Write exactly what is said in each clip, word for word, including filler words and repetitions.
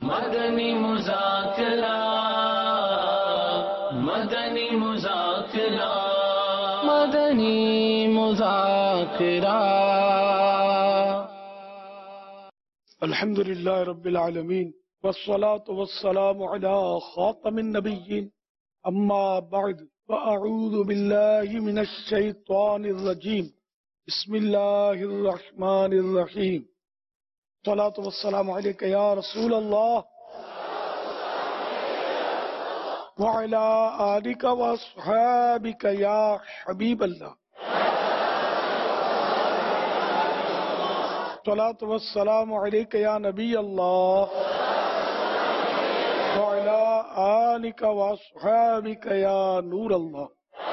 مدنی مذاکرہ مدنی مذاکرہ مدنی مذاکرہ الحمد للہ رب العالمین والصلاة والسلام علی خاتم النبیین اما بعد فاعوذ باللہ من الشیطان الرجیم بسم اللہ الرحمن الرحیم الصلاة والسلام علیک یا رسول اللہ وعلی آلک واصحابک یا حبیب اللہ الصلاة والسلام علیک یا نبی اللہ وعلی آلک واصحابک یا نور اللہ۔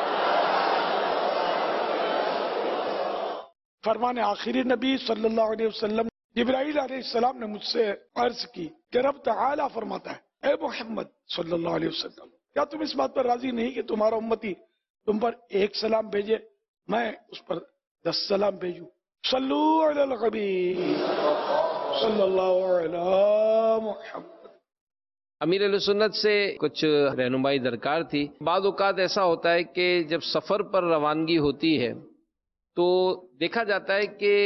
فرمان آخری نبی صلی اللہ علیہ وسلم جبرائیل علیہ السلام نے مجھ سے عرض کی کہ رب تعالیٰ فرماتا ہے اے محمد صلی اللہ علیہ وسلم، کیا تم اس بات پر راضی نہیں کہ تمہارا امتی تم پر ایک سلام بھیجے، میں اس پر دس سلام بھیجوں؟ صلو علی الحبیب صلی اللہ علی محمد۔ امیر اہل سنت سے کچھ رہنمائی درکار تھی۔ بعض اوقات ایسا ہوتا ہے کہ جب سفر پر روانگی ہوتی ہے تو دیکھا جاتا ہے کہ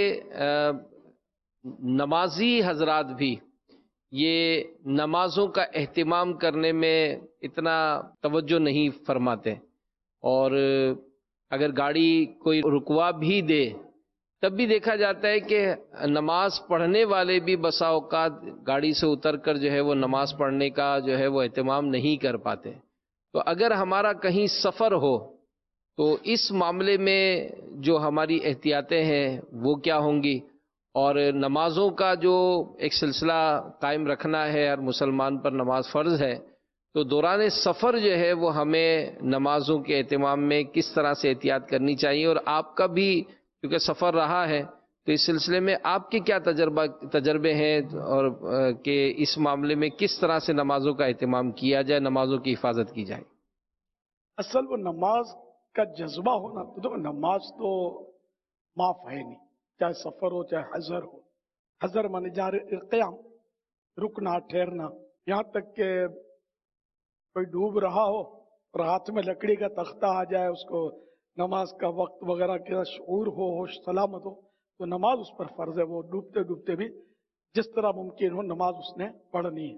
نمازی حضرات بھی یہ نمازوں کا اہتمام کرنے میں اتنا توجہ نہیں فرماتے، اور اگر گاڑی کوئی رکوا بھی دے تب بھی دیکھا جاتا ہے کہ نماز پڑھنے والے بھی بسا اوقات گاڑی سے اتر کر جو ہے وہ نماز پڑھنے کا جو ہے وہ اہتمام نہیں کر پاتے۔ تو اگر ہمارا کہیں سفر ہو تو اس معاملے میں جو ہماری احتیاطیں ہیں وہ کیا ہوں گی، اور نمازوں کا جو ایک سلسلہ قائم رکھنا ہے، ہر مسلمان پر نماز فرض ہے، تو دوران سفر جو ہے وہ ہمیں نمازوں کے اہتمام میں کس طرح سے احتیاط کرنی چاہیے، اور آپ کا بھی کیونکہ سفر رہا ہے تو اس سلسلے میں آپ کے کیا تجربہ تجربے ہیں، اور کہ اس معاملے میں کس طرح سے نمازوں کا اہتمام کیا جائے، نمازوں کی حفاظت کی جائے؟ اصل وہ نماز کا جذبہ ہونا، تو نماز تو معاف ہے نہیں، چاہے سفر ہو چاہے حضر ہو۔ حضر مانے جا قیام، رکنا، ٹھہرنا، یہاں تک کہ کوئی ڈوب رہا ہو اور ہاتھ میں لکڑی کا تختہ آ جائے، اس کو نماز کا وقت وغیرہ کا شعور ہو، ہوش سلامت ہو، تو نماز اس پر فرض ہے، وہ ڈوبتے ڈوبتے بھی جس طرح ممکن ہو نماز اس نے پڑھنی ہے۔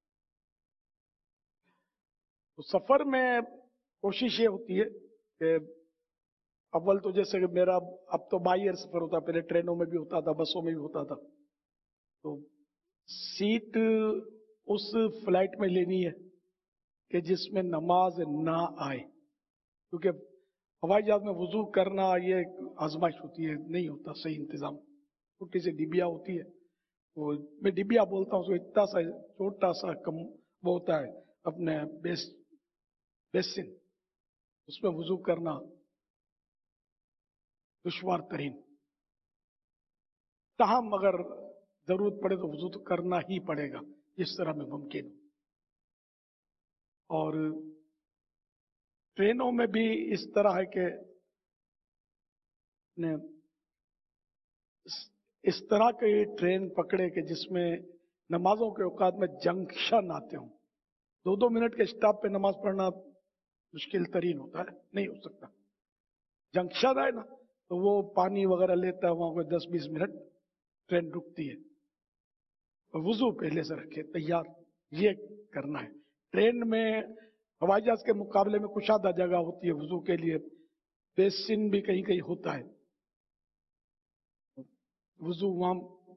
تو سفر میں کوشش یہ ہوتی ہے کہ اول تو جیسے کہ میرا اب تو بائی ایئر سفر ہوتا، پہلے ٹرینوں میں بھی ہوتا تھا، بسوں میں بھی ہوتا تھا، تو سیٹ اس فلائٹ میں لینی ہے کہ جس میں نماز نہ آئے، کیونکہ ہوائی جہاز میں وضو کرنا یہ آزمائش ہوتی ہے، نہیں ہوتا صحیح انتظام، چھوٹی سی ڈبیا ہوتی ہے، وہ میں ڈبیا بولتا ہوں، اس کو اتنا سا چھوٹا سا کم وہ ہوتا ہے اپنے بیس بیسن، اس میں وضو کرنا دشوار ترین، تاہم اگر ضرورت پڑے تو وضو تو کرنا ہی پڑے گا جس طرح میں ممکن ہو۔ اور ٹرینوں میں بھی اس طرح ہے کہ اس طرح کے ٹرین پکڑے کہ جس میں نمازوں کے اوقات میں جنکشن آتے ہوں، دو دو منٹ کے اسٹاپ پہ نماز پڑھنا مشکل ترین ہوتا ہے، نہیں ہو سکتا۔ جنکشن ہے نا تو وہ پانی وغیرہ لیتا ہے، وہاں کوئی دس بیس منٹ ٹرین رکتی ہے، وضو پہلے سے رکھے تیار، یہ کرنا ہے۔ ٹرین میں ہوائی جہاز کے مقابلے میں کشادہ جگہ ہوتی ہے وضو کے لیے، بیسن بھی کہیں کہیں ہوتا ہے، وضو وہاں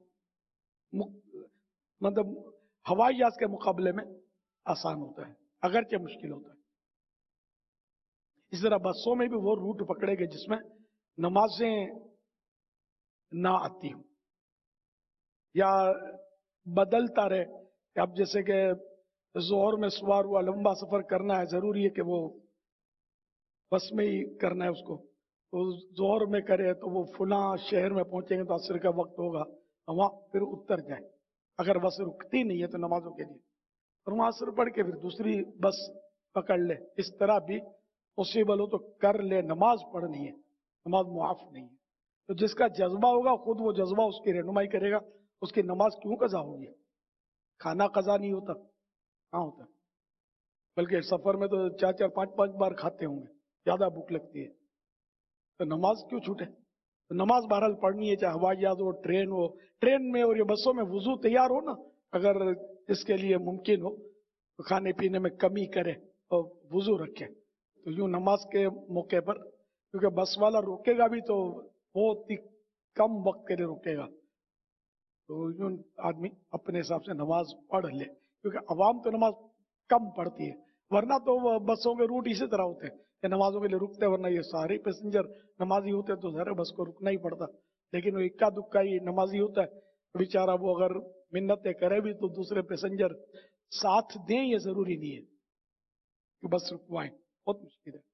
مطلب ہوائی جہاز کے مقابلے میں آسان ہوتا ہے، اگرچہ مشکل ہوتا ہے۔ اس طرح بسوں میں بھی وہ روٹ پکڑے گئے جس میں نمازیں نہ آتی ہوں، یا بدلتا رہے، اب جیسے کہ ظہر میں سوار ہوا، لمبا سفر کرنا ہے، ضروری ہے کہ وہ بس میں ہی کرنا ہے اس کو، تو ظہر میں کرے تو وہ فلاں شہر میں پہنچیں گے تو عصر کا وقت ہوگا، وہاں پھر اتر جائے، اگر بس رکتی نہیں ہے تو نمازوں کے لیے، اور وہاں عصر پڑھ کے پھر دوسری بس پکڑ لے، اس طرح بھی پوسیبل ہو تو کر لے، نماز پڑھنی ہے، نماز معاف نہیں ہے۔ تو جس کا جذبہ ہوگا خود وہ جذبہ اس کی رہنمائی کرے گا، اس کی نماز کیوں قضا ہوگی۔ खाना कज़ा नहीं होता, कहाँ होता है? बल्कि सफर में तो चार चार पांच पांच बार खाते होंगे, ज्यादा भूख लगती है, तो नमाज क्यों छूटे? तो नमाज बहरहाल पढ़नी है, चाहे हवाई जहाज हो, ट्रेन हो। ट्रेन में और ये बसों में वुजू तैयार हो ना, अगर इसके लिए मुमकिन हो तो खाने पीने में कमी करे और वुजू रखे, तो यूं नमाज के मौके पर, क्योंकि बस वाला रोकेगा भी तो बहुत ही कम वक्त के लिए रोकेगा, तो यूं आदमी अपने हिसाब से नमाज पढ़ ले, क्योंकि अवाम तो नमाज कम पढ़ती है, वरना तो वो बसों के रूट इसी तरह होते हैं कि नमाजों के लिए रुकते हैं, वरना ये सारे पैसेंजर नमाजी होते हैं तो सारे बस को रुकना ही पड़ता। लेकिन वो इक्का दुक्का ही नमाजी होता है, बेचारा वो अगर मिन्नतें करे भी तो दूसरे पैसेंजर साथ दें, ये जरूरी नहीं है कि बस रुकवाएं। बहुत मुश्किल है,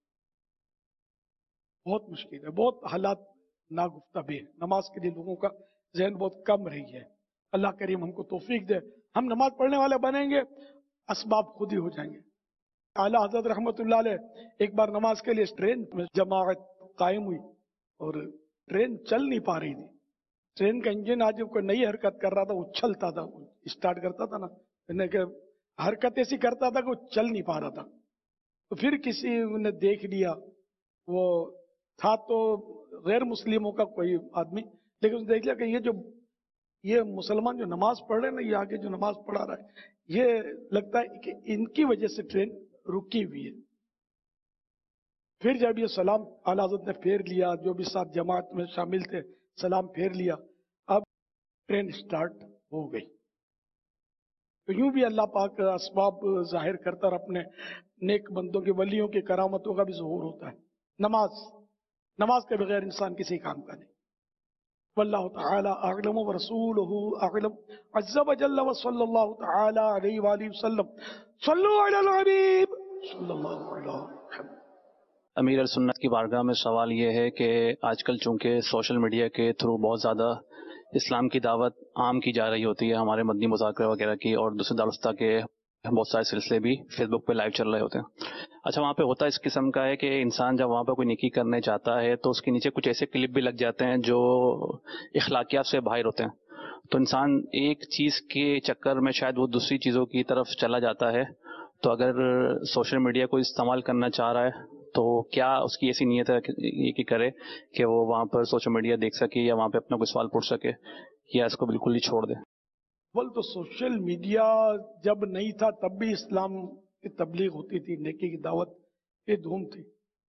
बहुत मुश्किल है, बहुत हालात नागुफ्ता भी है। नमाज के लिए लोगों का जहन बहुत कम रही है। अल्लाह करीम हमको तौफीक दे, हम नमाज पढ़ने वाले बनेंगे, असबाब खुद ही हो जाएंगे। आला हजरत रहमतुल्लाह अलैह एक बार नमाज के लिए ट्रेन में जमाअत कायम हुई और ट्रेन चल नहीं पा रही थी। ट्रेन का इंजन आज कोई नई हरकत कर रहा था, उछलता था, स्टार्ट करता था ना, कि हरकत ऐसी करता था कि वो चल नहीं पा रहा था। तो फिर किसी ने देख लिया, वो था तो गैर मुस्लिमों का कोई आदमी, लेकिन उसने देख लिया कि ये जो ये मुसलमान जो नमाज पढ़ रहे हैं ना, ये आगे जो नमाज पढ़ा रहा है, ये लगता है कि इनकी वजह से ट्रेन रुकी हुई है। फिर जब ये सलाम आला हज़रत ने फेर लिया, जो भी साथ जमात में शामिल थे सलाम फेर लिया, अब ट्रेन स्टार्ट हो गई। तो यूं भी अल्लाह पाक असबाब जाहिर करता और अपने नेक बंदों के वलियों की करामतों का भी ज़हूर होता है। नमाज नमाज के बगैर इंसान किसी काम का नहीं। वल्लाहु तआला अअलम व रसूलुहु अअलम अज़्ज़ा व जल्ल व सल्लल्लाहु तआला अलैहि व आलिहि वसल्लम सल्लु अलल हबीब सल्लल्लाहु अलैहि वसल्लम। अमीर सुन्नत की बारगाह में सवाल ये है कि आजकल चूंकि सोशल मीडिया के थ्रू बहुत ज़्यादा इस्लाम की दावत आम की जा रही होती है, हमारे मदनी मुज़ाकरा वगैरह की, और दूसरे दारुस्ता के बहुत सारे सिलसिले भी फेसबुक पे लाइव चल रहे होते हैं। अच्छा, वहाँ पे होता इस किस्म का है कि इंसान जब वहाँ पर कोई नेकी करने जाता है तो उसके नीचे कुछ ऐसे क्लिप भी लग जाते हैं जो इखलाकियात से बाहर होते हैं, तो इंसान एक चीज़ के चक्कर में शायद वो दूसरी चीज़ों की तरफ चला जाता है। तो अगर सोशल मीडिया को इस्तेमाल करना चाह रहा है तो क्या उसकी ऐसी नीयत है कि, कि करे कि वो वहाँ पर सोशल मीडिया देख सके या वहाँ पे अपना कोई सवाल पूछ सके, या इसको बिल्कुल ही छोड़ दे? बोल तो सोशल मीडिया जब नहीं था तब भी इस्लाम की तबलीग होती थी, नेकी की दावत की धूम थी।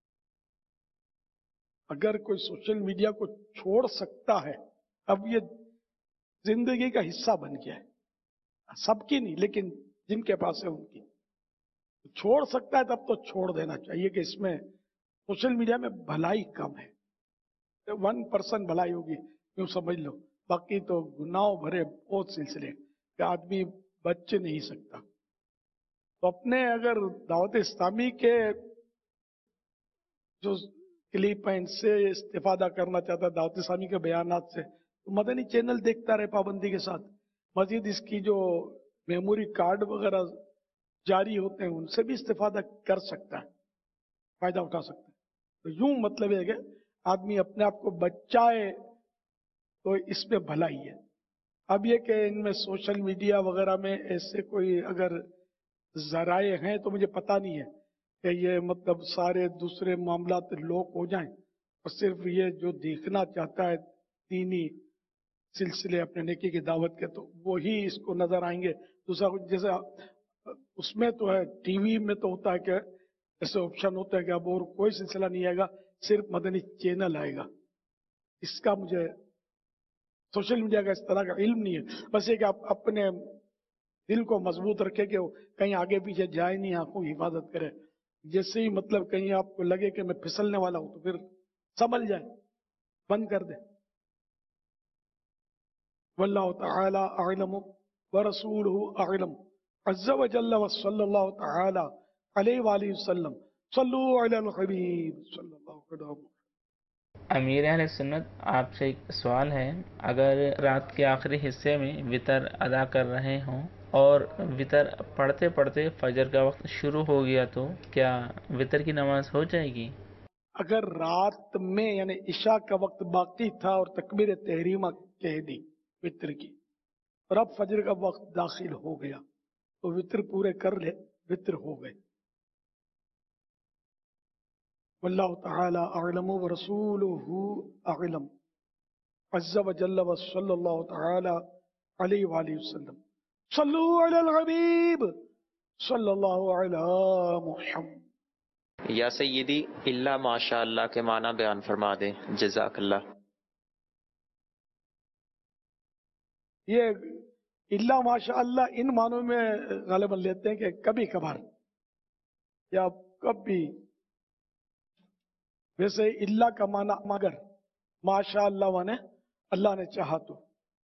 अगर कोई सोशल मीडिया को छोड़ सकता है, अब ये जिंदगी का हिस्सा बन गया है, सबकी नहीं लेकिन जिनके पास है उनकी छोड़ सकता है, तब तो छोड़ देना चाहिए कि इसमें सोशल मीडिया में भलाई कम है। वन परसेंट भलाई होगी यूं समझ लो, बाकी तो गुनाहों भरे बहुत सिलसिले कि आदमी बच नहीं सकता। तो अपने अगर दावत इस्लामी के जो क्लिप है इनसे इस्तेफादा करना चाहता है, दावत इस्लामी के बयानात से, तो मदनी चैनल देखता रहे पाबंदी के साथ। मजीद इसकी जो मेमोरी कार्ड वगैरह जारी होते हैं उनसे भी इस्तेफादा कर सकता है, फायदा उठा सकता है। तो यूं मतलब है कि आदमी अपने आप को बचाए तो इसमें भलाई है। अब ये कि इनमें सोशल मीडिया वगैरह में ऐसे कोई अगर जराए हैं तो मुझे पता नहीं है कि ये मतलब सारे दूसरे मामलात लोक हो जाएं और सिर्फ ये जो देखना चाहता है दीनी सिलसिले अपने नेकी की दावत के, तो वो ही इसको नजर आएंगे। दूसरा कुछ जैसे उसमें तो है, टीवी में तो होता है कि ऐसे ऑप्शन होता है कि अब और कोई सिलसिला नहीं आएगा, सिर्फ मदनी चैनल आएगा। इसका मुझे सोशल मीडिया का इस तरह का इल्म नहीं है। बस ये कि आप अपने दिल को मजबूत रखे कि कहीं आगे पीछे जाए नहीं, आंखों की हिफाजत करे। जैसे ही मतलब कहीं आपको लगे कि मैं फिसलने वाला हूं तो फिर संभल जाए, बंद कर दे। वल्लाहु तआला अअलम व रसूलुहु अअलम अज़्ज़ा व जल्ल व सल्लल्लाहु तआला अलैहि व आलिहि वसल्लम सल्लु अलल हबीब सल्लल्लाहु अलैहि वसल्लम। अमीर अहले सुन्नत, आपसे एक सवाल है, अगर रात के आखिरी हिस्से में वितर अदा कर रहे हों और वितर पढ़ते पढ़ते फजर का वक्त शुरू हो गया तो क्या वितर की नमाज हो जाएगी? अगर रात में यानी इशा का वक्त बाकी था और तकबीर तहरीमा कह दी वितर की, اور اب فجر کا وقت داخل ہو گیا تو وطر پورے کر لے، وطر ہو گئے. واللہ تعالی اعلم ورسولہ اعلم عز وجل وصلی اللہ تعالی علیہ وآلہ وسلم. صلو علی الحبیب صلی اللہ علی محمد. یا سیدی اللہ ماشاء اللہ کے معنی بیان فرما دیں، جزاک اللہ. یہ اللہ ماشاء اللہ ان معنوں میں غالباً لیتے ہیں کہ کبھی کبھار یا کبھی. ویسے اللہ کا معنی مگر، ماشاء اللہ مانے اللہ نے چاہا تو.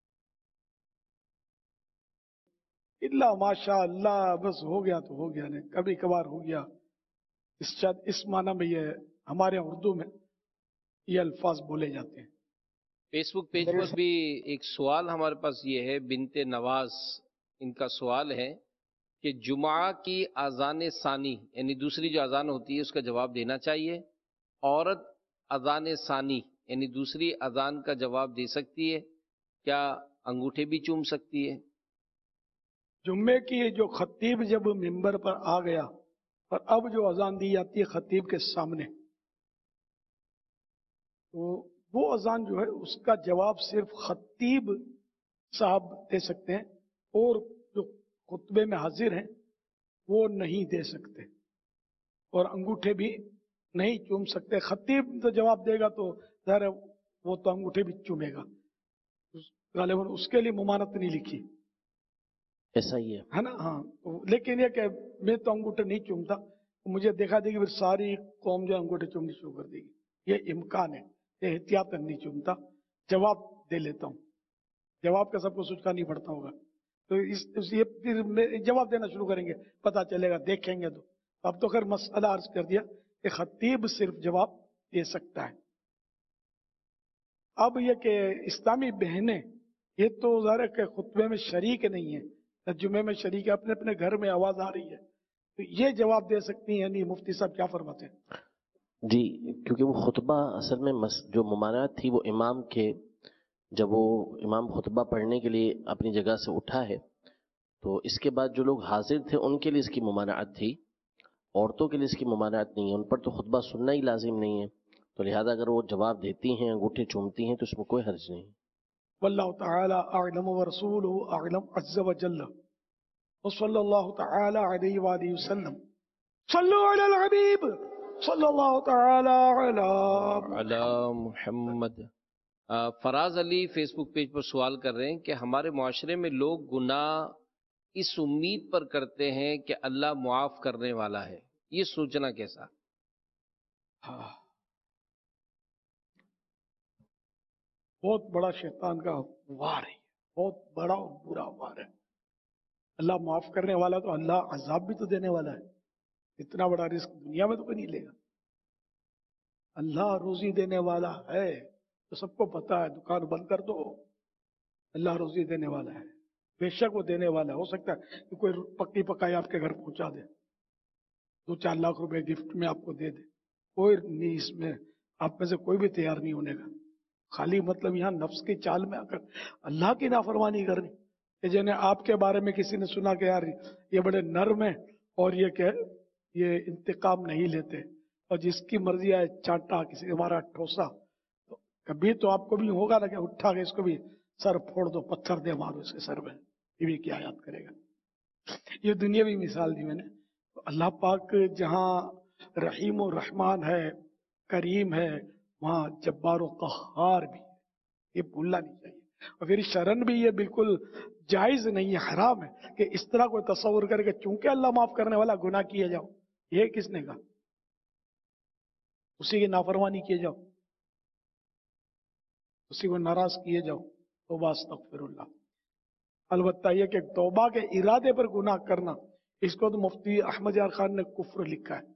اللہ ماشاء اللہ بس ہو گیا تو ہو گیا، نہیں کبھی کبھار ہو گیا. اس شاید اس معنی میں یہ ہمارے یہاں اردو میں یہ الفاظ بولے جاتے ہیں. فیس بک پیج پر بھی ایک سوال ہمارے پاس یہ ہے، بنت نواز ان کا سوال ہے کہ جمعہ کی اذان ثانی یعنی دوسری جو اذان ہوتی ہے اس کا جواب دینا چاہیے. عورت اذان ثانی یعنی دوسری اذان کا جواب دے سکتی ہے؟ کیا انگوٹھے بھی چوم سکتی ہے؟ جمعے کی جو خطیب جب ممبر پر آ گیا اور اب جو اذان دی جاتی ہے خطیب کے سامنے، تو وہ اذان جو ہے اس کا جواب صرف خطیب صاحب دے سکتے ہیں اور جو خطبے میں حاضر ہیں وہ نہیں دے سکتے اور انگوٹھے بھی نہیں چوم سکتے. خطیب تو جواب دے گا تو ظاہر ہے وہ تو انگوٹھے بھی چومے گا، غالباً اس کے لیے ممانعت نہیں لکھی ایسا ہی ہے ہے نا. ہاں لیکن یہ کہ میں تو انگوٹھے نہیں چومتا، مجھے دیکھا دے گی پھر ساری قوم جو انگوٹھے چومنی شروع کر دے گی، یہ امکان ہے. یہ احتیاط نہیں چومتا، جواب دے لیتا ہوں. جواب کا سب کو سوچنا نہیں پڑتا ہوگا تو اس یہ پھر جواب دینا شروع کریں گے، پتہ چلے گا دیکھیں گے تو. اب تو خیر مسئلہ عرض کر دیا کہ خطیب صرف جواب دے سکتا ہے. اب یہ کہ اسلامی بہنیں یہ تو ظاہر ہے کہ خطبے میں شریک نہیں ہے، جمعے میں شریک ہے، اپنے اپنے گھر میں آواز آ رہی ہے تو یہ جواب دے سکتی ہیں. یعنی مفتی صاحب کیا فرماتے ہیں؟ جی، کیونکہ وہ خطبہ اصل میں جو ممانعت تھی وہ امام کے، جب وہ امام خطبہ پڑھنے کے لیے اپنی جگہ سے اٹھا ہے تو اس کے بعد جو لوگ حاضر تھے ان کے لیے اس کی ممانعت تھی، عورتوں کے لیے اس کی ممانعت نہیں ہے. ان پر تو خطبہ سننا ہی لازم نہیں ہے، تو لہذا اگر وہ جواب دیتی ہیں، انگوٹھے چومتی ہیں تو اس میں کوئی حرج نہیں. واللہ تعالی اعلم ورسولہ اعلم عز وجل وصلی اللہ تعالی علیہ وآلہ وسلم. صلو علی الحبیب صلی اللہ تعالی علی علی محمد. فراز علی فیس بک پیج پر سوال کر رہے ہیں کہ ہمارے معاشرے میں لوگ گناہ اس امید پر کرتے ہیں کہ اللہ معاف کرنے والا ہے، یہ سوچنا کیسا؟ ہاں، بہت بڑا شیطان کا وار ہے، بہت بڑا اور برا وار ہے. اللہ معاف کرنے والا تو اللہ عذاب بھی تو دینے والا ہے. اتنا بڑا رزق دنیا میں تو کوئی نہیں لے گا. اللہ روزی دینے والا ہے تو سب کو پتا ہے، دکان بند کر دو، اللہ روزی دینے والا ہے، بے شک وہ دینے والا ہے. ہو سکتا ہے کہ کوئی پکی پکائی آپ کے گھر پہنچا دے، دو چار لاکھ روپے گفٹ میں آپ کو دے دے، کوئی نہیں اس میں آپ میں سے کوئی بھی تیار نہیں ہونے کا. خالی مطلب یہاں نفس کی چال میں آ کر اللہ کی نافرمانی کرنی. کہ جنہیں آپ کے بارے میں کسی نے سنا کہ یار یہ بڑے نرم ہیں اور یہ کہ یہ انتقام نہیں لیتے اور جس کی مرضی آئے چانٹا، کسی نے ہمارا ٹھوسا، تو کبھی تو آپ کو بھی ہوگا نا کہ اٹھا کے اس کو بھی سر پھوڑ دو، پتھر دے مارو اس کے سر میں. یہ بھی کیا یاد کرے گا. یہ دنیاوی مثال دی میں نے. اللہ پاک جہاں رحیم و رحمان ہے، کریم ہے، وہاں جبار و قہار بھی ہے. یہ بھولنا نہیں چاہیے. اور پھر شرن بھی یہ بالکل جائز نہیں ہے، حرام ہے کہ اس طرح کوئی تصور کرے کہ چونکہ اللہ معاف کرنے والا گناہ کیے جاؤ. یہ کس نے کہا؟ اسی کی نافرمانی کیے جاؤ، اسی کو ناراض کیے جاؤ. توبہ استغفر اللہ. البتہ یہ کہ توبہ کے ارادے پر گناہ کرنا، اس کو تو مفتی احمد یار خان نے کفر لکھا ہے.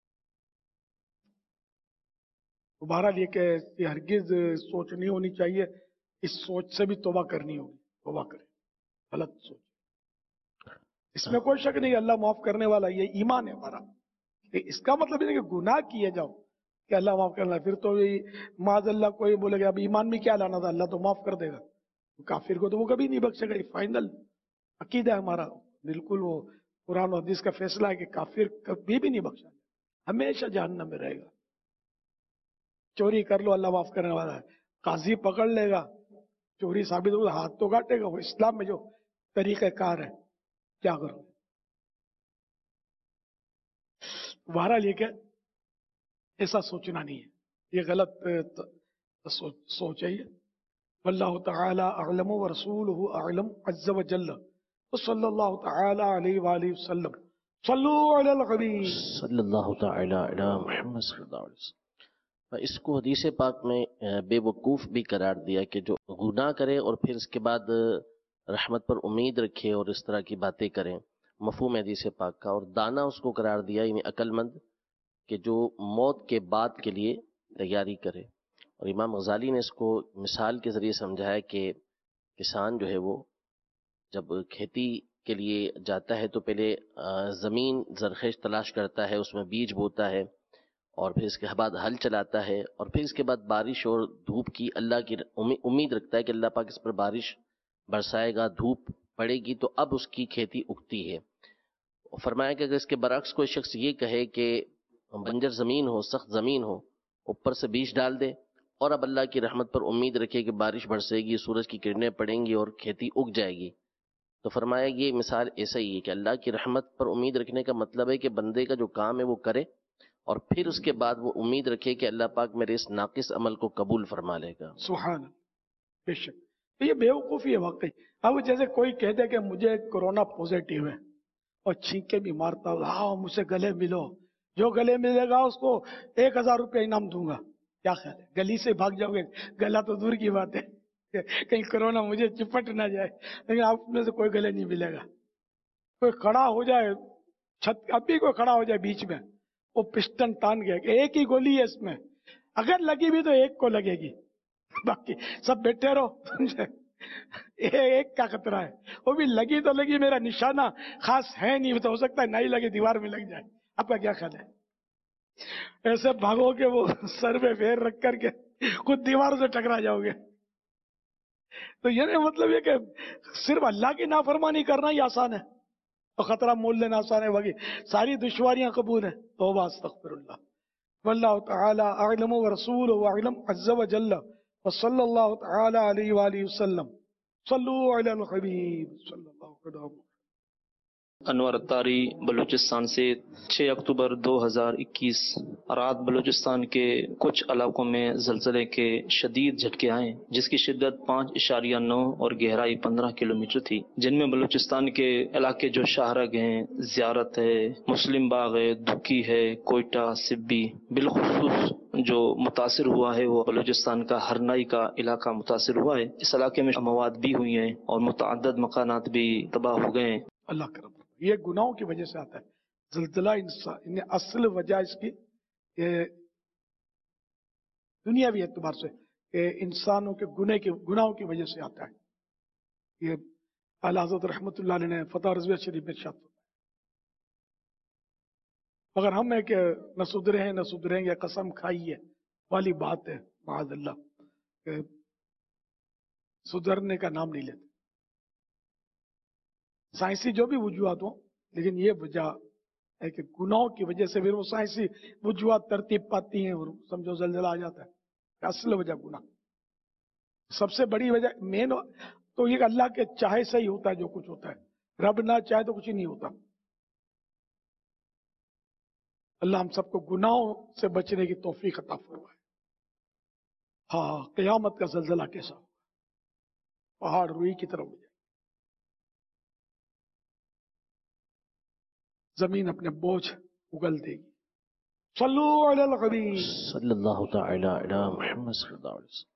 بہرحال یہ کہ یہ ہرگز سوچ نہیں ہونی چاہیے، اس سوچ سے بھی توبہ کرنی ہوگی. توبہ کرے غلط سوچ، اس میں کوئی شک نہیں. اللہ معاف کرنے والا، یہ ایمان ہے ہمارا. اس کا مطلب یہ کہ گناہ کیے جاؤ کہ اللہ معاف کرنا، پھر تو معاذ اللہ کوئی بولے گا اب ایمان میں کیا لانا تھا، اللہ تو معاف کر دے گا. काफिर को तो वो कभी नहीं बख्शेगा, ये फाइनल अकीदा है हमारा, बिल्कुल वो कुरान और हदीस का फैसला है कि काफिर कभी भी नहीं बख्शा, हमेशा जहन्नम में रहेगा। चोरी कर लो, अल्लाह माफ करने वाला है, काजी पकड़ लेगा, चोरी साबित हो हाथ तो काटेगा, वो इस्लाम में जो तरीक़ेकार है, क्या करो। बहरहाल ये क्या, ऐसा सोचना नहीं है, ये गलत सोच सोच है। वल्लाहु तआला अअलम व रसूलुहु अअलम अज़्ज़ व जल्ल व सल्लल्लाहु तआला अलैहि व आलिहि वसल्लम सल्लु अलल हबीब सल्लल्लाहु तआला अला मुहम्मद सल्लल्लाहु अलैहि वसल्लम। इसको हदीस पाक में बेवकूफ़ भी करार दिया कि जो गुनाह करे और फिर इसके बाद रहमत पर उम्मीद रखे और इस तरह की बातें करें, मफ़हूम हदीस पाक का। और दाना उसको करार दिया यानी अक्लमंद कि जो मौत के बाद के लिए तैयारी करे। और इमाम गज़ाली ने इसको मिसाल के ज़रिए समझाया कि किसान जो है वो जब खेती के लिए जाता है तो पहले ज़मीन ज़रख़ेज़ तलाश करता है, उसमें बीज बोता है और फिर इसके बाद हल चलाता है और फिर इसके बाद बारिश और धूप की अल्लाह की उम्मीद रखता है कि अल्लाह पाक इस पर बारिश बरसाएगा, धूप पड़ेगी तो अब उसकी खेती उगती है। फरमाया कि अगर इसके बरक्स कोई शख्स ये कहे कि बंजर ज़मीन हो, सख्त ज़मीन हो, ऊपर से बीज डाल दे और अब अल्लाह की रहमत पर उम्मीद रखे कि बारिश बरसेगी, सूरज की किरणें पड़ेंगी और खेती उग जाएगी, तो फरमाया ये मिसाल ऐसा ही है कि अल्लाह की रहमत पर उम्मीद रखने का मतलब है कि बंदे का जो काम है वो करे और फिर उसके बाद वो उम्मीद रखे कि अल्लाह पाक मेरे इस नाकिस अमल को कबूल फरमा लेगा। सुभान बेशक, तो ये बेवकूफ़ी है वाकई। अब जैसे कोई कहते कि मुझे कोरोना पॉजिटिव है और छींके भी मारता हूँ, हाँ मुझसे गले मिलो, जो गले मिलेगा उसको एक हजार रुपया इनाम दूंगा, क्या ख्याल है? गली से भाग जाओगे, गला तो दूर की बात है, कहीं कोरोना मुझे चिपट ना जाए, लेकिन आप में से कोई गले नहीं मिलेगा। कोई खड़ा हो जाए छत, अब भी कोई खड़ा हो जाए बीच में, वो पिस्टन तान गया कि एक ही गोली है इसमें, अगर लगी भी तो एक को लगेगी, बाकी सब बैठे रहो एक का खतरा है, वो भी लगी तो लगी, मेरा निशाना खास है नहीं, तो हो सकता है नहीं लगे दीवार में लग जाए। आपका क्या ख्याल है? ऐसे भागोगे वो सर में फेर रख करके खुद दीवारों से टकरा जाओगे। तो ये मतलब ये कि सिर्फ अल्लाह की नाफरमानी करना ही आसान है तो खतरा मोल लेना आसान है, बाकी सारी दुश्वारियां कबूल है। तौबा अस्तगफिरुल्लाह। वल्लाहु तआला अअलम व रसूलुहु अअलम अज़्ज़ व जल्ल व सल्लल्लाहु तआला अलैहि व आलिहि वसल्लम सल्लु अलल हबीब सल्लल्लाहु अलैहि वसल्लम। अनवर अत्तारी बलूचिस्तान से छह अक्टूबर दो हज़ार इक्कीस रात बलूचिस्तान के कुछ इलाकों में ज़लज़ले के शदीद झटके आए जिसकी शिद्दत पाँच इशारिया नौ और गहराई पंद्रह किलोमीटर थी, जिनमें बलूचिस्तान के इलाके जो शाहरग हैं, ज़ियारत है, मुस्लिम बाग है, दुकी है, कोयटा, सिब्बी, बिलखुसूस जो मुतासिर हुआ है वो बलूचिस्तान का हरनाई का इलाका मुतासिर हुआ है। इस इलाके में मवाद भी हुई हैं और मुतअद्दिद मकानात भी तबाह हो गए हैं। अल्लाह करम, ये गुनाहों की वजह से आता है ज़लज़ला। इंसान असल वजह इसकी ये दुनियावी एतबार से ये इंसानों के गुनाह के गुनाहों की वजह से आता है। ये आला हज़रत रहमतुल्लाह अलैह ने फतह रज़विया शरीफ में इरशाद फरमाया, मगर हम है कि न सुधरे हैं न सुधरेंगे, कसम खाई है वाली बात है, माअज़ल्लाह सुधरने का नाम नहीं लेते। साइंसी जो भी वजूहात हो, लेकिन ये वजह है कि गुनाहों की वजह से फिर वो साइंसी वजूहात तरतीब पाती हैं और समझो ज़लज़ला आ जाता है। असल वजह गुनाह, सबसे बड़ी वजह मेन तो ये अल्लाह के चाहे से ही होता है जो कुछ होता है, रब ना चाहे तो कुछ ही नहीं होता। अल्लाह हम सबको गुनाहों से बचने की तौफीक अता फरमाए। हाँ, क़यामत का ज़लज़ला कैसा होगा, पहाड़ रुई की तरह हो जाए, जमीन अपने बोझ उगल देगी। सल्लु अलल हबीब सल्लल्लाहु तआला अला मुहम्मद सल्लल्लाहु अलैहि वसल्लम।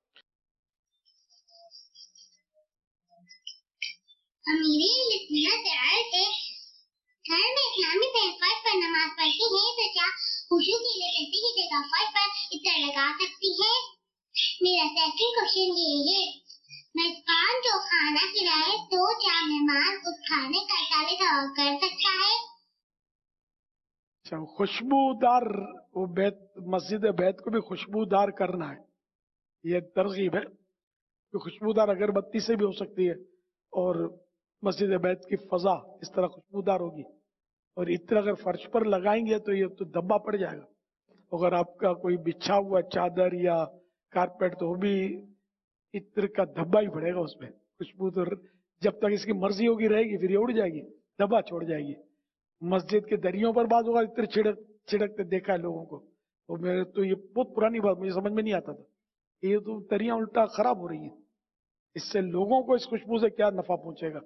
अमीरी सुन्नत है घर में इस्लामी तहफ़्फ़ुज़ पर नमाज पढ़ती है तो क्या खुशू के लिए करती की जगह फर्श पर इतर लगा सकती है? मेरा सेकंड क्वेश्चन ये है, मेजबान जो खाना खिलाए तो क्या मेहमान उस खाने का इस्तेमाल कर सकता है? अच्छा, खुशबूदार वो बैत मस्जिद बैत को भी खुशबूदार करना है, ये तरगीब है। जो खुशबूदार अगरबत्ती से भी हो सकती है, और मस्जिद बैत की फजा इस तरह खुशबूदार होगी। और इत्र अगर फर्श पर लगाएंगे तो ये तो धब्बा पड़ जाएगा। अगर आपका कोई बिछा हुआ चादर या कारपेट तो वो भी इत्र का धब्बा ही पड़ेगा उसमें। खुशबू तो जब तक इसकी मर्जी होगी रहेगी, फिर ये उड़ जाएगी, धब्बा छोड़ जाएगी। मस्जिद के दरियों पर बात होगा इत्र छिड़क छिड़कते देखा है लोगों को, तो मेरे तो ये बहुत पुरानी बात, मुझे समझ में नहीं आता था, ये तो दरियां उल्टा खराब हो रही है। इससे लोगों को इस खुशबू से क्या नफा पहुंचेगा।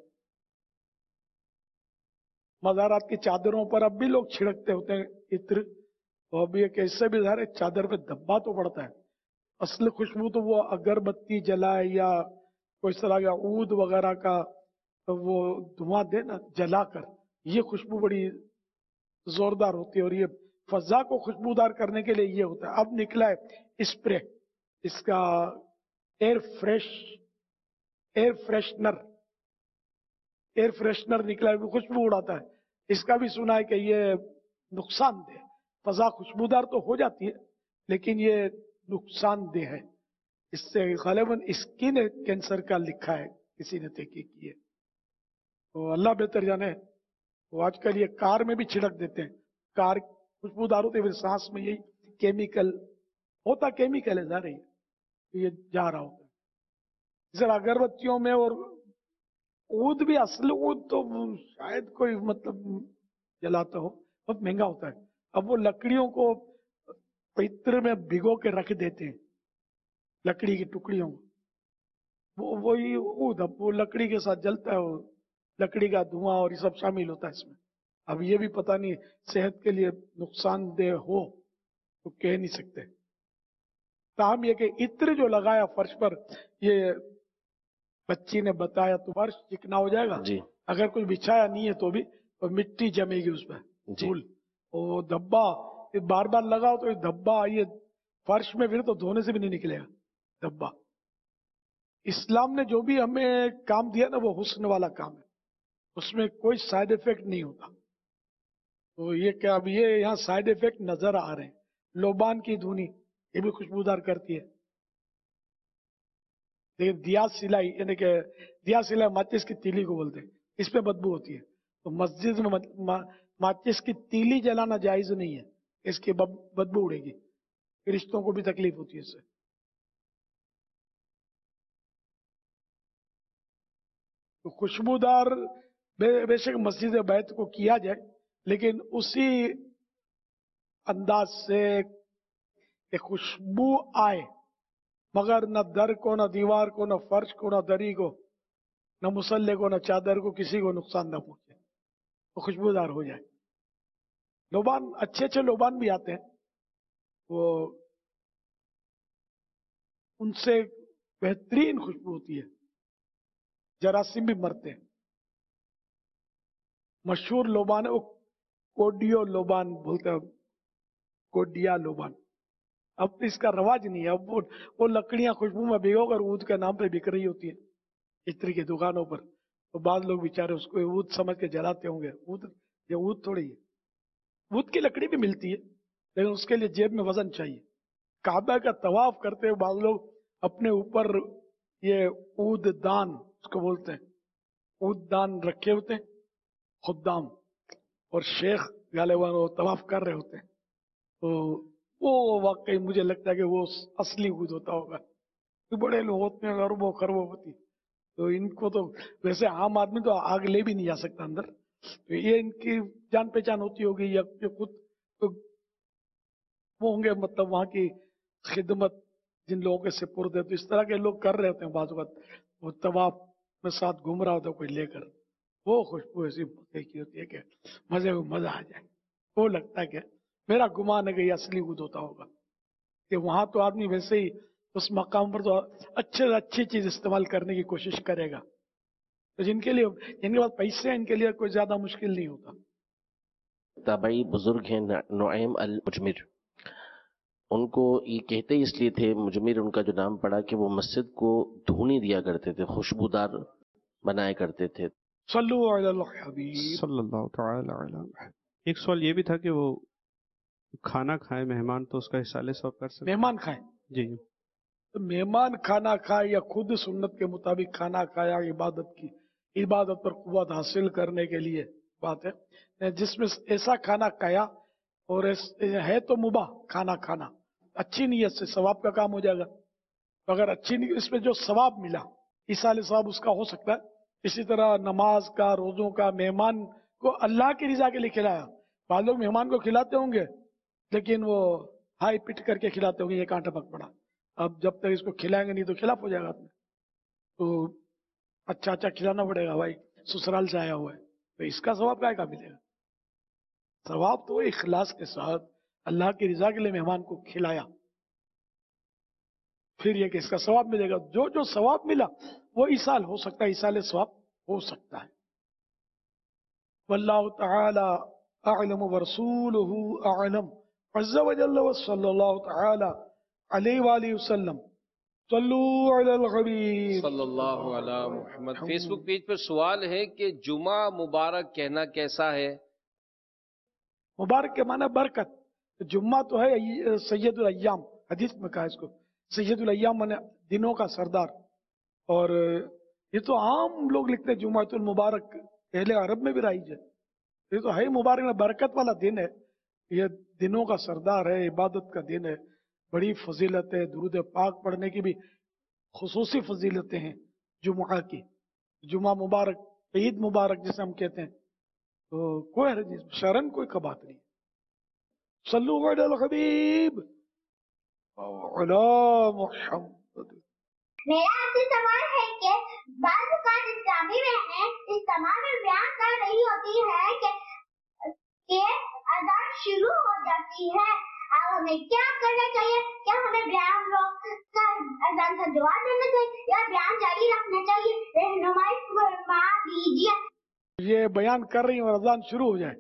मज़ारात की चादरों पर अब भी लोग छिड़कते होते हैं इत्र, तो अब ये कैसे भी ज़ाहिर है चादर पे धब्बा तो पड़ता है। असल खुशबू तो वो अगरबत्ती जलाए या कोई इस तरह का ऊद वगैरह का तो वो धुआं दे ना जलाकर, ये खुशबू बड़ी जोरदार होती है। और ये फजा को खुशबूदार करने के लिए ये होता है। अब निकला है स्प्रे, इसका air fresh air freshener air freshener निकला है, वो खुशबू उड़ाता है। इसका भी सुना है कि ये नुकसानदेह, फजा खुशबूदार तो हो जाती है लेकिन ये नुकसानदेह है। इससे गालिबन स्किन कैंसर का लिखा है, किसी ने तहकीक की है। तो अल्लाह बेहतर जाने। वो आजकल ये कार में भी छिड़क देते हैं, कार खुशबूदार होती है, फिर सांस में यही केमिकल होता, केमिकल है जा रही है, ये जा रहा होता है। जरा अगरबत्तियों में और ऊद भी, असल ऊद तो शायद कोई मतलब जलाता हो, बहुत महंगा होता है। अब वो लकड़ियों को पित्र में भिगो के रख देते हैं, लकड़ी की टुकड़ियों को, वो वही ऊद, अब वो लकड़ी के साथ जलता है, वो लकड़ी का धुआं और ये सब शामिल होता है इसमें। अब ये भी पता नहीं सेहत के लिए नुकसानदेह हो तो कह नहीं सकते। ताहम ये कि इत्र जो लगाया फर्श पर, ये बच्ची ने बताया तो फर्श चिकना हो जाएगा जी। अगर कुछ बिछाया नहीं है तो भी, तो मिट्टी जमेगी उस पर, धूल, और धब्बा बार बार लगाओ तो ये धब्बा ये फर्श में फिर तो धोने से भी नहीं निकलेगा धब्बा। इस्लाम ने जो भी हमें काम दिया ना वो हुस्न वाला काम है, उसमें कोई साइड इफेक्ट नहीं होता। तो ये क्या, अब ये यहाँ साइड इफेक्ट नजर आ रहे हैं। लोबान की धुनी ये भी खुशबूदार करती है, लेकिन दिया सिलाई, यानी कि दिया सिलाई माचिस की तीली को बोलते हैं, इस पे बदबू होती है। तो मस्जिद में मा, माचिस की तीली जलाना जायज नहीं है, इसकी बदबू उड़ेगी, रिश्तों को भी तकलीफ होती है इससे। तो खुशबूदार बे, बेशक मस्जिद बैत को किया जाए, लेकिन उसी अंदाज से कि खुशबू आए, मगर न दर को, न दीवार को, न फर्श को, न दरी को, न मुसल्ले को, न चादर को, किसी को नुकसान न पहुंचे, तो खुशबूदार हो जाए। लोबान, अच्छे अच्छे लोबान भी आते हैं, वो उनसे बेहतरीन खुशबू होती है, जरासीम भी मरते हैं। मशहूर लोबान है वो कोडियो लोबान बोलते हैं, कोडिया लोबान। अब इसका रवाज नहीं है, अब वो वो लकड़ियां खुशबू में भिगोकर ऊद के नाम पे बिक रही होती है इत्र की दुकानों पर, तो बाद लोग बेचारे उसको ऊद समझ के जलाते होंगे। ऊद, ये ऊद थोड़ी है, ऊद की लकड़ी भी मिलती है लेकिन उसके लिए जेब में वजन चाहिए। काबा का तवाफ करते हुए बाद लोग अपने ऊपर ये ऊद दान उसको बोलते हैं, ऊद दान रखे होते हैं, खुद्दाम और शेख गालिबान वो तवाफ कर रहे होते हैं। तो वो वाकई मुझे लगता है कि वो असली ऊद होता होगा, तो बड़े लोग होते हैं अरबों खरबों, तो इनको तो वैसे आम आदमी तो आग ले भी नहीं जा सकता अंदर, तो ये इनकी जान पहचान होती होगी या जो खुद तो वो होंगे, मतलब वहां की खिदमत जिन लोगों के सिपुर्द है, तो इस तरह के लोग कर रहे होते हैं। बाजू वो तवाफ में साथ घूम रहा होता है कोई लेकर, वो खुशबू ऐसी की होती है कि मजे में मजा आ जाए। वो लगता है कि मेरा गुमान है कि ये असली ऊद होता होगा, कि वहां तो आदमी वैसे ही उस मकाम पर तो अच्छे से अच्छी चीज इस्तेमाल करने की कोशिश करेगा, तो जिनके लिए जिनके पास पैसे हैं इनके लिए कोई ज्यादा मुश्किल नहीं होता। ताबई बुजुर्ग हैं नुआइम अल मुजमिर, उनको ये कहते इसलिए थे मुजमिर, उनका जो नाम पड़ा कि वो मस्जिद को धुनी दिया करते थे, खुशबूदार बनाया करते थे। सल्लल्लाहु अलैहि सल्लल्लाहु तआला अलैहि। एक सवाल ये भी था कि वो खाना खाए मेहमान तो उसका हिस्सा ले सब कर सकते, मेहमान खाए जी, तो मेहमान खाना खाए या खुद सुन्नत के मुताबिक खाना खाया, इबादत की, इबादत पर कुव्वत हासिल करने के लिए बात है। जिसमें ऐसा खाना खाया और है तो मुबाह खाना खाना, अच्छी नीयत से सवाब का काम हो जाएगा। तो अगर अच्छी नीयत, इसमें जो सवाब मिला इसाले सवाब उसका हो सकता है। इसी तरह नमाज का, रोजों का, मेहमान को अल्लाह की रजा के लिए खिलाया। बाद लोग मेहमान को खिलाते होंगे लेकिन वो हाई पिट करके खिलाते होंगे, ये कहाँ टपक पड़ा, अब जब तक इसको खिलाएंगे नहीं तो खिलाफ हो जाएगा। तो अच्छा अच्छा खिलाना पड़ेगा भाई, ससुराल से आया हुआ है, तो इसका सवाब काय का मिलेगा? सवाब तो इखलास के साथ अल्लाह की रजा के लिए मेहमान को खिलाया, फिर ये कि इसका सवाब मिलेगा। जो जो सवाब मिला वो इसाल हो सकता है, इसाले सवाब हो सकता है। वल्लाहु तआला अअलम व रसूलुहु अअलम अज़्ज़ा व जल्ल व सल्लल्लाहु तआला अलैहि व आलिहि वसल्लम सल्लू अलल हबीब सल्लल्लाहु अला मुहम्मद। फेसबुक पेज पर सवाल है कि जुमा मुबारक कहना कैसा है? मुबारक के माना बरकत। जुम्मा तो है सैयदुल अय्याम, हदीस में कहा इसको सैयदुल अय्याम माने दिनों का सरदार। और ये तो आम लोग लिखते हैं जुमातुल मुबारक, पहले अरब में भी राइज है। ये तो है मुबारक में बरकत वाला दिन है, ये दिनों का सरदार है, इबादत का दिन है, बड़ी फजीलत है। दुरूद पाक पढ़ने की भी खुसूसी फजीलतें हैं जुमा की। जुमा मुबारक, ईद मुबारक जिसे हम कहते हैं, तो कोई हरज नहीं, शरन कोई का बात नहीं। सल्लु अलल हबीब अला मुहम्मद। मेरा आपसे सवाल है कि बाज़ औक़ात इस्लामी बहनें इज्तिमा में बयान कर रही होती है कि कि अज़ान शुरू हो जाती है, अब हमें क्या करना चाहिए? क्या हमें बयान रोक कर अज़ान का जवाब देना चाहिए या बयान जारी रखना चाहिए? रहनुमाई फरमा दीजिए। ये बयान कर रही हैं और अज़ान शुरू हो जाए,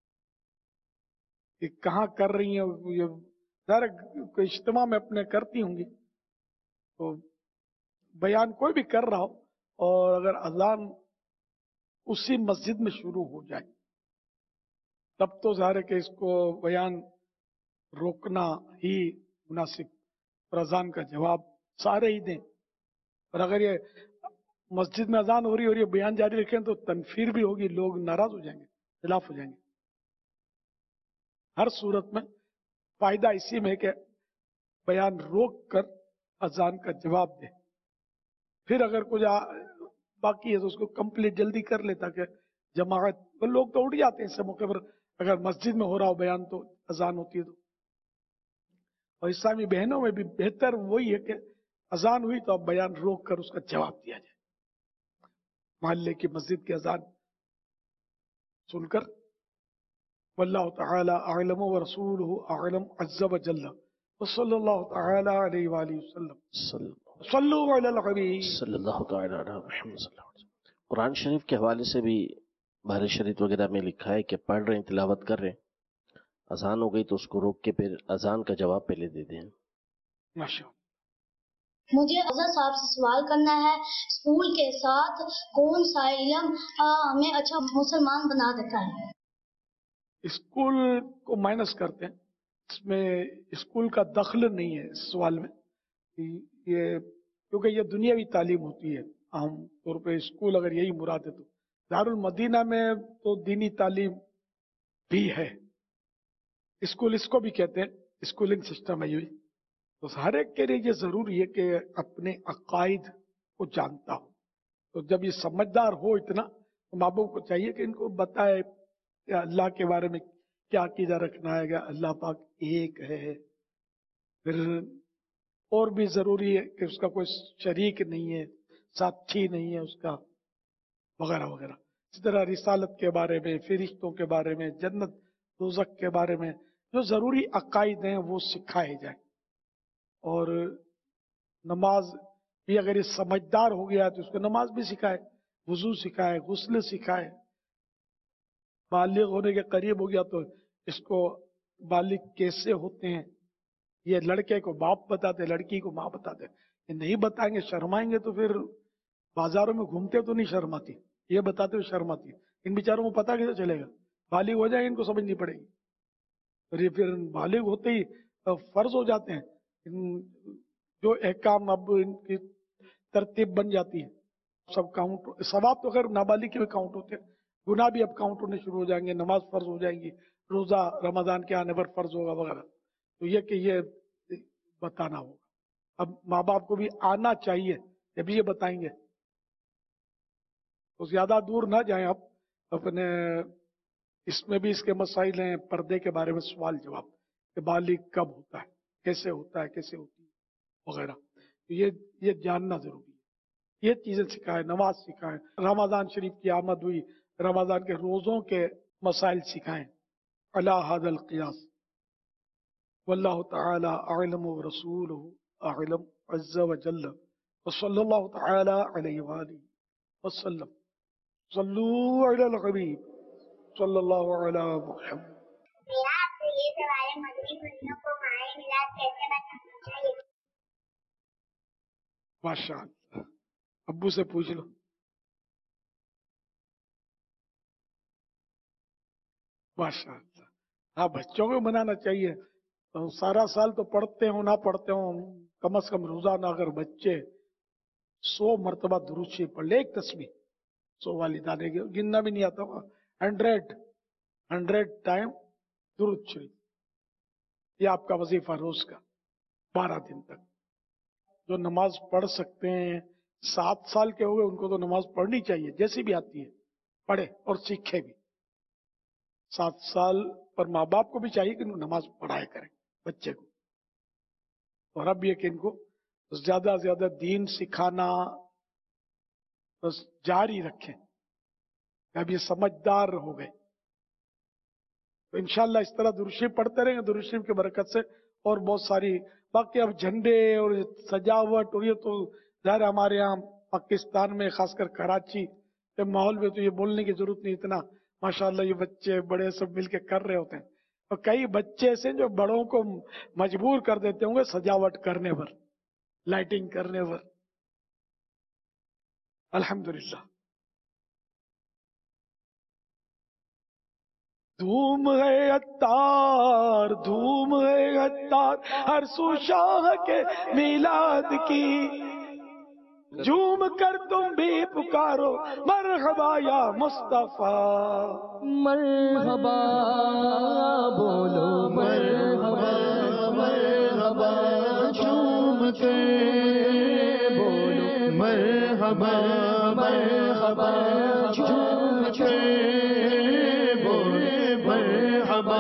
कि कहाँ कर रही हैं? ये ज़रा कोई इज्तिमा में अपने करती होंगी, तो बयान कोई भी कर रहा हो और अगर अज़ान उसी मस्जिद में शुरू हो जाए तब तो ज़ाहिर है कि इसको बयान रोकना ही मुनासिब, और अज़ान का जवाब सारे ही दें। और अगर ये मस्जिद में अज़ान हो रही हो रही है बयान जारी रखें तो तनफीर भी होगी, लोग नाराज हो जाएंगे, खिलाफ हो जाएंगे। हर सूरत में फायदा इसी में कि बयान रोक कर अज़ान का जवाब दे, फिर अगर कुछ बाकी है तो उसको कंप्लीट जल्दी कर ले, ताकि जमात तो लोग तो उठ जाते हैं इससे मौके पर। अगर मस्जिद में हो रहा हो बयान तो अज़ान होती है तो। और इस्लामी बहनों में भी बेहतर वही है कि अज़ान हुई तो अब बयान रोक कर उसका जवाब दिया जाए, मोहल्ले की मस्जिद की अज़ान सुनकर। वल्लाहु तआला अअलम व रसूलुहु अअलम अज़्ज़ा व जल्ल व सल्लल्लाहु तआला अलैहि व आलिहि वसल्लम सल्लु अलल हबीब सल्लल्लाहु तआला अलैहि वसल्लम। कुरान शरीफ के हवाले से भी बारिश शरीफ वगैरह में लिखा है कि पढ़ रहे हैं, तिलावत कर रहे हैं, अजान हो गई तो उसको रोक के फिर अजान का जवाब पहले दे दें। माशाअल्लाह। मुझे अज़हर साहब से सवाल करना है, स्कूल के साथ कौन सा इल्म हमें अच्छा मुसलमान बना देता है? स्कूल को माइनस करते हैं, इसमें स्कूल का दखल नहीं है इस सवाल में, ये क्योंकि ये दुनियावी तालीम होती है आम तौर पे। स्कूल अगर यही मुराद है तो दारुल मदीना में तो दीनी तालीम भी है, स्कूल इसको भी कहते हैं, स्कूलिंग सिस्टम है। यही तो हर एक के लिए ये जरूरी है कि अपने अकायद को जानता हो। तो जब ये समझदार हो इतना, तो माँ बाप को चाहिए कि इनको बताए कि अल्लाह के बारे में क्या अकीदा रखना है, क्या अल्लाह पाक एक है। फिर और भी जरूरी है कि उसका कोई शरीक नहीं है, साथी नहीं है उसका, वगैरह वगैरह। इसी तरह रिसालत के बारे में, फरिश्तों के बारे में, जन्नत दोज़ख के बारे में जो जरूरी अकायद हैं वो सिखाए जाए। और नमाज भी अगर ये समझदार हो गया तो उसको नमाज भी सिखाए, वुजू सिखाए, गुस्ल सिखाए। बालिग होने के करीब हो गया तो इसको बालिग कैसे होते हैं ये लड़के को बाप बताते, लड़की को माँ बताते। ये नहीं बताएंगे, शर्माएंगे तो फिर बाजारों में घूमते तो नहीं शर्माती, ये बताते हुए शर्माती। इन बेचारों को पता कैसे चलेगा? बालिग हो जाएंगे, इनको समझ नहीं पड़ेगी। और ये फिर बालिग होते ही फर्ज हो जाते हैं, जो अहकाम अब इनकी तरतीब बन जाती है, सब काउंट, सवाब तो खैर नाबालिग के भी काउंट होते हैं, गुनाह भी अब काउंट होने शुरू हो जाएंगे, नमाज फर्ज हो जाएंगी, रोजा रमजान के आने पर फर्ज होगा वगैरह। तो ये कि ये बताना होगा। अब माँ बाप को भी आना चाहिए, ये भी ये बताएंगे, तो ज्यादा दूर ना जाएं आप अपने। इसमें भी इसके मसाइल हैं, पर्दे के बारे में सवाल जवाब, कि बालिग कब होता है, कैसे होता है, कैसे होती है वगैरह, तो ये ये जानना जरूरी है। ये चीजें सिखाएं, नमाज सिखाएं, रमजान शरीफ की आमद हुई, रमजान के रोजों के मसाइल सिखाएं। अला हादल क़ियास वल्लाहु तआला अअलम व रसूलुहु अअलम अज़्ज़ व जल्ल व सल्लल्लाहु तआला अलैहि व आलिहि वसल्लम। सल्लू अलल हबीब सल्लल्लाहु अला मुहम्मद। मेरा आपसे ये सवाल है, मदनी बहनों को माए मिलाद कैसे मनाना चाहिए? माशाअल्लाह, अब्बू से पूछ लो। माशाअल्लाह, हाँ बच्चों को मनाना चाहिए। तो सारा साल तो पढ़ते हो ना पढ़ते हो, कम से कम रोजाना अगर बच्चे सौ मरतबा दुरूद शरीफ पढ़ ले, एक तस्बीह सौ वाली दाने की, गिनना भी नहीं आता, हंड्रेड हंड्रेड टाइम दुरूद शरीफ, ये आपका वजीफा रोज का बारह दिन तक। जो नमाज पढ़ सकते हैं, सात साल के हो गए उनको तो नमाज पढ़नी चाहिए, जैसी भी आती है पढ़े और सीखे भी। सात साल पर माँ बाप को भी चाहिए कि इनको नमाज पढ़ाया करें बच्चे को, और अब ये कि इनको ज्यादा से ज्यादा दीन सिखाना बस जारी रखें। अब ये समझदार हो गए तो इंशाल्लाह इस तरह दुरूद शरीफ पढ़ते रहेंगे, दुरूद शरीफ की बरकत से। और बहुत सारी बाकी अब झंडे और सजावट, और ये तो ज़ाहिर हमारे यहाँ पाकिस्तान में खासकर कराची के माहौल में तो ये बोलने की जरूरत नहीं, इतना माशाल्लाह ये बच्चे बड़े सब मिलके कर रहे होते हैं। और कई बच्चे ऐसे जो बड़ों को मजबूर कर देते होंगे सजावट करने पर, लाइटिंग करने पर। अल्हम्दुलिल्लाह, धूम है अत्तार, धूम है अत्तार, हर सू शाह के मिलाद की, झूम कर तुम भी पुकारो मरहबा या मुस्तफा। मरहबा बोलो मरहबा, मरहबा झूम कर बोलो मरहबा, मरहबा झूम कर बोलो मरहबा।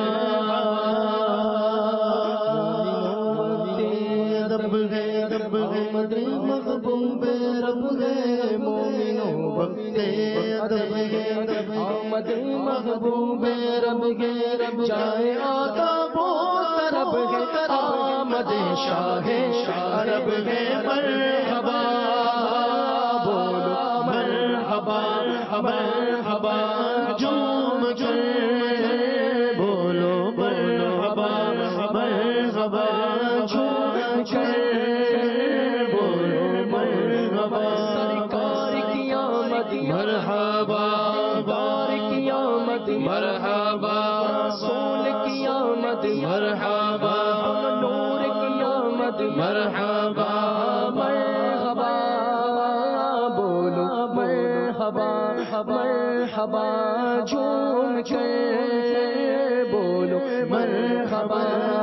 रब है रब है महबूब रब है, मोमिनो बख्ते अदब है, आमद महबूब रब है, जाए आका वो तरब है, आमद शाह अरब है। मरहबा बोलो मरहबा, मरहबा झूम कर बोलो मरहबा, मरहबा झूम कर बोलो मरहबा। सरकार की आमद मरहबा, बार की आमद मरहबा, रसूल की आमद मरहबा, नूर की आमद मरहबा, मरहबा बोलो मरहबा, मरहबा झूम कर बोलो मरहबा।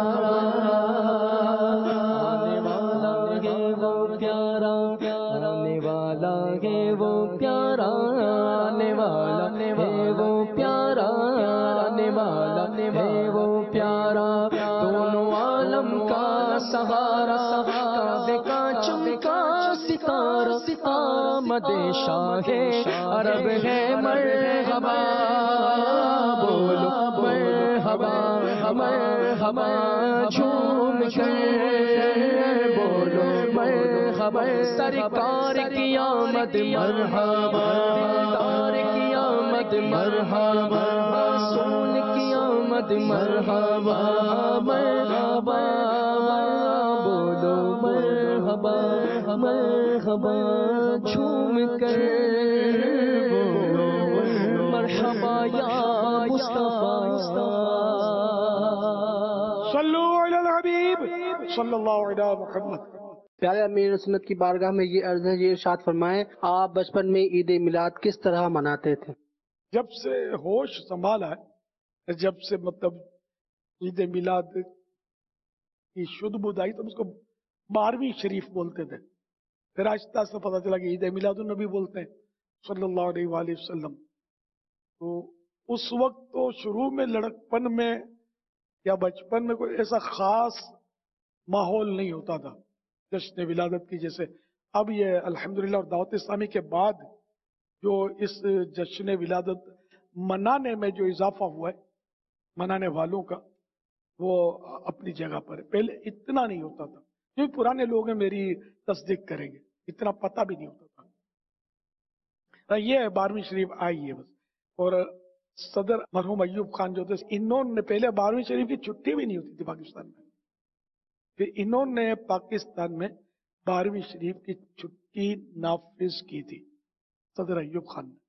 आने वाला है वो प्यारा, आने वाला है वो प्यारा, आने वाला है वो प्यारा, आने वाला है वो प्यारा। दोनों आलम का सहारा, काबे का चमका सितारा, आमद शाह अरब है। मरहबा बोलो मरहबा, मरहबा झूम कर बोलो मरहबा। सरकार की आमद मरहबा, तार की आमद मरहबा, रसूल की आमद मरहबा, मरहबा बोलो मरहबा, मरहबा झूम कर बोलो मरहबा या मुस्तफा। सल्लू अलल हबीब सल्लल्लाहु अलैहि मुहम्मद। پیارے امیر سنت کی بارگاہ میں یہ عرض ہے، یہ ارشاد فرمائیں آپ بچپن میں عید میلاد کس طرح مناتے تھے؟ جب سے ہوش سنبھالا ہے، جب سے مطلب عید میلاد کی شد بدھ آئی تو اس کو بارہویں شریف بولتے تھے، پھر آہستہ آہستہ پتہ چلا کہ عید میلاد النبی بولتے ہیں صلی اللہ علیہ وآلہ وسلم. تو اس وقت تو شروع میں لڑکپن میں یا بچپن میں کوئی ایسا خاص ماحول نہیں ہوتا تھا جشن ولادت کی جیسے اب یہ الحمدللہ اور دعوت اسلامی کے بعد جو اس جشن ولادت منانے میں جو اضافہ ہوا ہے منانے والوں کا وہ اپنی جگہ پر ہے. پہلے اتنا نہیں ہوتا تھا، جو پرانے لوگ ہیں میری تصدیق کریں گے، اتنا پتہ بھی نہیں ہوتا تھا. یہ بارہویں شریف آئی ہے بس. اور صدر مرحوم ایوب خان جو تھے انہوں نے پہلے بارہویں شریف کی چھٹی بھی نہیں ہوتی تھی پاکستان میں، پھر انہوں نے پاکستان میں بارہویں شریف کی چھٹی نافذ کی تھی صدر ایوب خان نے.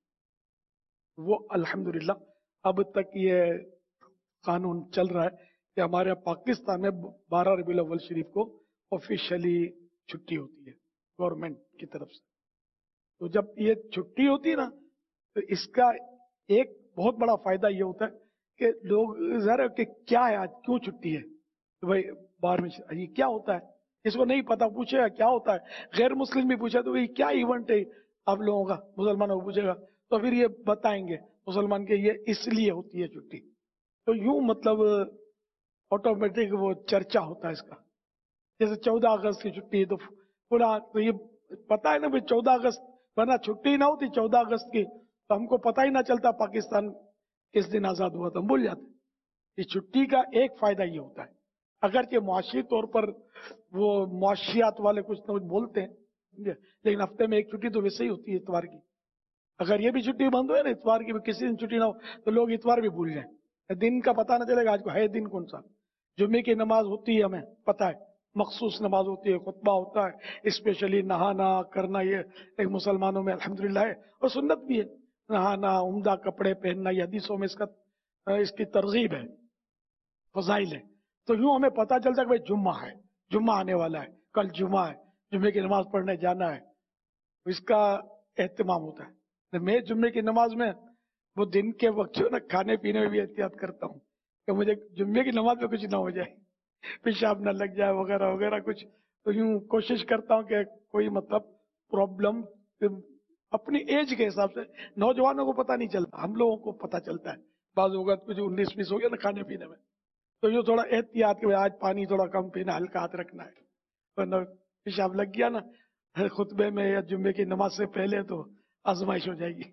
وہ الحمدللہ اب تک یہ قانون چل رہا ہے کہ ہمارے پاکستان میں بارہ ربیع الاول شریف کو آفیشلی چھٹی ہوتی ہے گورنمنٹ کی طرف سے. تو جب یہ چھٹی ہوتی ہے نا تو اس کا ایک بہت بڑا فائدہ یہ ہوتا ہے کہ لوگ ذرا کہ کیا ہے آج کیوں چھٹی ہے، تو بھائی بارہویں یہ کیا ہوتا ہے اس کو نہیں پتا، پوچھے گا کیا ہوتا ہے. غیر مسلم بھی پوچھا تو بھائی کیا ایونٹ ہے آپ لوگوں کا، مسلمانوں کو پوچھے گا تو پھر یہ بتائیں گے مسلمان کے یہ اس لیے ہوتی ہے چھٹی. تو یوں مطلب آٹومیٹک وہ چرچا ہوتا ہے اس کا. جیسے چودہ اگست کی چھٹی ہے تو پورا تو یہ پتا ہے نا بھائی چودہ اگست، ورنہ چھٹی نہ ہوتی چودہ اگست کی تو ہم کو پتہ ہی نہ چلتا پاکستان کس دن آزاد ہوا تھا، ہم بھول جاتے. اس چھٹی کا ایک فائدہ یہ ہوتا ہے، اگرچہ معاشی طور پر وہ معاشیات والے کچھ نہ کچھ بولتے ہیں لیکن ہفتے میں ایک چھٹی تو ویسے ہی ہوتی ہے اتوار کی. اگر یہ بھی چھٹی بند ہوئے نا اتوار کی، کسی دن چھٹی نہ ہو تو لوگ اتوار بھی بھول جائیں، دن کا پتہ نہ چلے گا آج کو ہے دن کون سا. جمعے کی نماز ہوتی ہے ہمیں پتہ ہے، مخصوص نماز ہوتی ہے، خطبہ ہوتا ہے، اسپیشلی نہانا کرنا یہ ایک مسلمانوں میں الحمدللہ ہے اور سنت بھی ہے. نہانا، عمدہ کپڑے پہننا، یہ حدیثوں میں اس کا اس کی ترغیب ہے، فضائل ہے. تو یوں ہمیں پتہ چلتا کہ بھائی جمعہ ہے، جمعہ آنے والا ہے، کل جمعہ ہے، جمعے کی نماز پڑھنے جانا ہے. اس کا اہتمام ہوتا ہے. میں جمعے کی نماز میں وہ دن کے وقت جو نا کھانے پینے میں بھی احتیاط کرتا ہوں کہ مجھے جمعے کی نماز میں کچھ نہ ہو جائے، پیشاب نہ لگ جائے وغیرہ وغیرہ کچھ. تو یوں کوشش کرتا ہوں کہ کوئی مطلب پرابلم اپنی ایج کے حساب سے. نوجوانوں کو پتہ نہیں چلتا، ہم لوگوں کو پتہ چلتا ہے بعض اوقات کچھ انیس بیس ہو گیا نا کھانے پینے میں تو یہ تھوڑا احتیاط کہ آج پانی تھوڑا کم پینا، ہلکا ہاتھ رکھنا ہے، ورنہ پیشاب لگ گیا نا خطبے میں یا جمعے کی نماز سے پہلے تو آزمائش ہو جائے گی.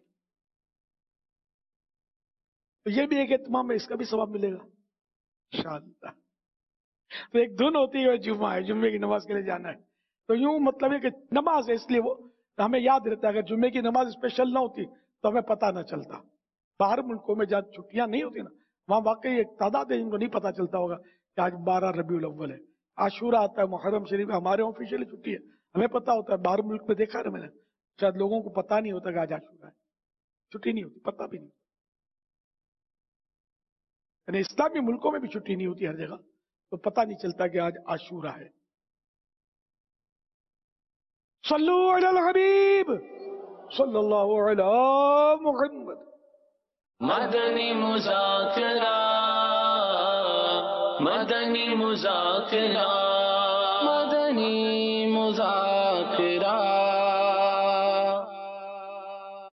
تو یہ بھی ایک اہتمام ہے، اس کا بھی ثواب ملے گا انشاءاللہ. تو ایک دھن ہوتی ہے جمعہ ہے، جمعے کی نماز کے لیے جانا ہے. تو یوں مطلب ہے کہ نماز ہے اس لیے وہ ہمیں یاد رہتا ہے. اگر جمعے کی نماز اسپیشل نہ ہوتی تو ہمیں پتہ نہ چلتا. باہر ملکوں میں جہاں چھٹیاں نہیں ہوتی نا وہاں واقعی ایک تعداد ہے جن کو نہیں پتہ چلتا ہوگا کہ آج بارہ ربیع الاول ہے، عاشورہ آتا ہے، محرم شریف ہمارے آفیشیلی چھٹی ہے، ہمیں پتہ ہوتا ہے. باہر ملک میں دیکھا نا میں نے شاید لوگوں کو پتہ نہیں ہوتا کہ آج عاشورہ ہے، چھٹی نہیں ہوتی، پتہ بھی نہیں. یعنی اسلامی ملکوں میں بھی چھٹی نہیں ہوتی ہر جگہ تو پتہ نہیں چلتا کہ آج عاشورہ ہے. صلو علی الحبیب صلی اللہ علی محمد. مدنی مذاکرہ مدنی مذاکرہ مدنی